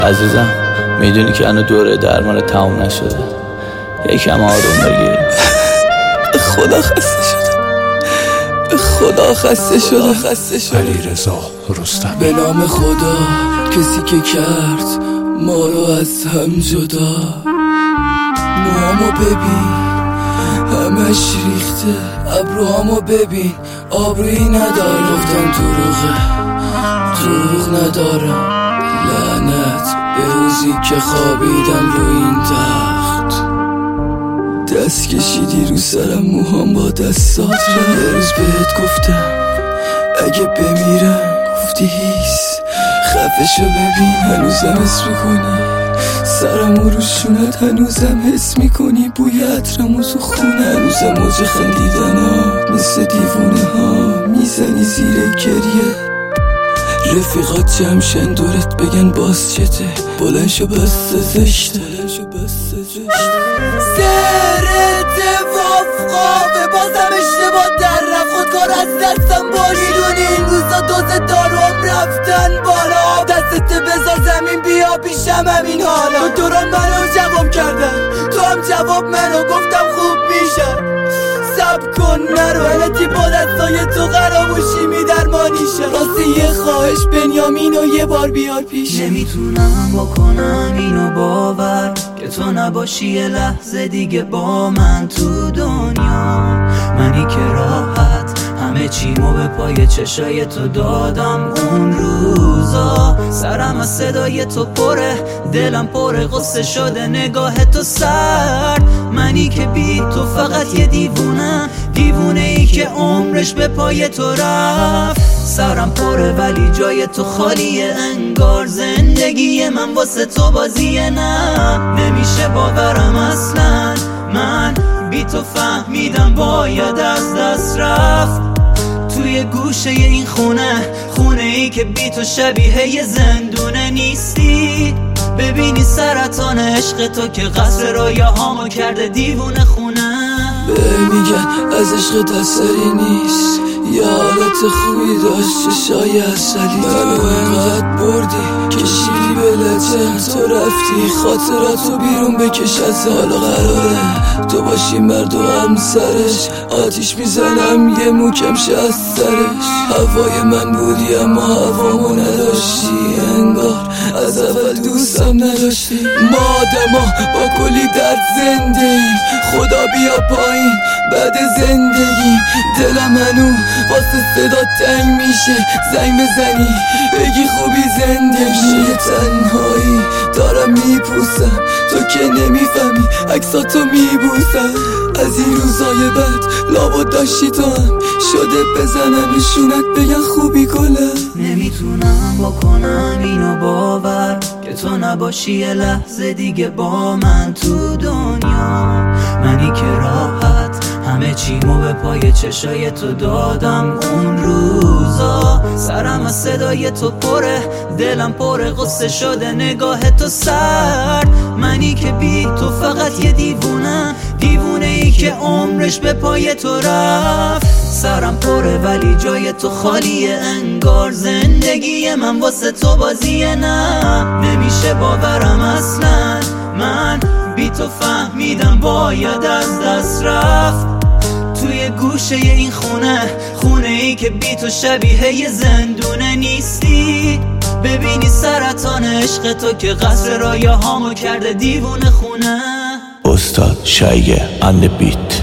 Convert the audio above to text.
عزیزم میدونی که هنو دوره درمان تموم نشده، یکم آروم بگیر. به خدا خسته شدم، به خدا خسته شدم. علیرضا رستمی. به نام خدا کسی که کرد ما رو از هم جدا. موهامو ببین همش ریخته، ابروهامو ببین آبرویی نداره. گفتم دروغ ندارم. لعنت به روزی که خوابیدم رو این تخت. دست کشیدی رو سرم، موهام با دستات رفت. یه روز بهت گفتم اگه بمیرم، گفتی هیس خفشو ببین. هنوزم حس میکنی سرمو رو شونت، هنوزم حس میکنی بوی عطرمو تو خونه. هنوزم موج خندیدن ها مثل دیوونه ها میزنی زیر گریه. رفیقات جمشن دورت بگن باز چته، بلند شو بس زشته. سرت وافقافه بازم اشتباه در رفت، خودکار از دستم میدونی این روزا دوز داروام رفتن بالا. دستت بذار زمین بیا پیشم همین حالا. تو رو منو جواب کردن، تو هم جواب منو. گفتم خوب میشن سب کن نرو، علتی با دستای تو قراموشی میدرمانیشه. راستی یه خواهش بنیامینو یه بار بیار پیش. نمیتونم بکنم اینو باور که تو نباشی یه لحظه دیگه با من تو دنیا. منی که راحت همه چیمو به پای چشای تو دادم اون روزا. سرم از صدای تو پره، دلم پره غصه شده نگاه تو سرد. منی که بی تو فقط یه دیوونه ای که عمرش به پای تو رفت. سرم پره ولی جای تو خالیه، انگار زندگی من واسه تو بازیه. نه نمیشه باورم اصلا، من بی تو فهمیدم باید از دست رفت. توی گوشه این خونه ای که بی تو شبیه یه زندونه نیستی. ببینی سرطان عشق تو که قصر رویاهامو کرده دیوونه خونه. میگن از عشق اثری نیست، یه حالت خوبی داشت چشای اصلی. منو اینقدر بردی کشیدی به لجه، تو رفتی خاطراتو بیرون بکش از حالا. قراره تو باشی مرد و همسرش، آتیش میزنم یه موکم شه از سرش. هوای من بودی اما هوامو نداشتی، انگار از اول دوستم نداشتی. ما آدما با کلی درد زنده، خدا بیا پایین بعد زندگی. دلم هنو واسه صدا تنگ میشه، زنگ بزنی بگی خوبی زندگی. تنهایی دارم میپوسم، تو که نمیفهمی عکساتو میبوسم. از این روزای بد لابد داشتی تو هم شده بزنم نشونت بگن خوبی گلم. نمیتونم بکنم اینو باور که تو نباشی یه لحظه دیگه با من تو دنیا. منی که راحت همه چیمو به پای چشای تو دادم اون روزا. سرم از صدای تو پره، دلم پره غصه شده نگاه تو سرد. منی که بی تو فقط یه دیوونه ای که عمرش به پای تو رفت. سرم پره ولی جای تو خالیه، انگار زندگی من واسه تو بازیه. نه نمیشه باورم اصلا، من بی تو فهمیدم باید از دست رفت. توی گوشه این خونه ای که بی تو شبیه یه زندونه نیستی. ببینی سرطان عشق تو که قصر رویاهامو کرده دیوونه خونه. استاد شایع اند بیت.